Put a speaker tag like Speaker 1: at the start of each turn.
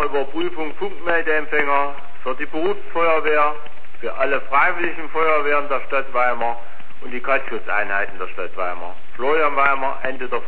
Speaker 1: Überprüfung Funkmeldeempfänger für die Berufsfeuerwehr, für alle freiwilligen Feuerwehren der Stadt Weimar und die Kaltschutzeinheiten der Stadt Weimar. Florian Weimar, Ende der